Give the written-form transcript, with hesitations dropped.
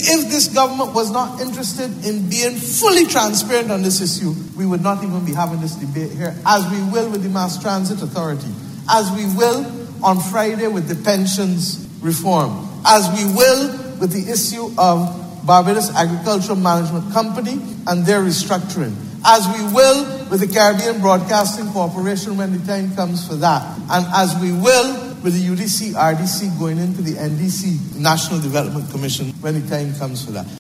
if this government was not interested in being fully transparent on this issue, we would not even be having this debate here, as we will with the Mass Transit Authority, as we will on Friday with the pensions reform, as we will with the issue of Barbados Agricultural Management Company and their restructuring, as we will with the Caribbean Broadcasting Corporation when the time comes for that, and as we will with the UDC, RDC going into the NDC, National Development Commission, when the time comes for that.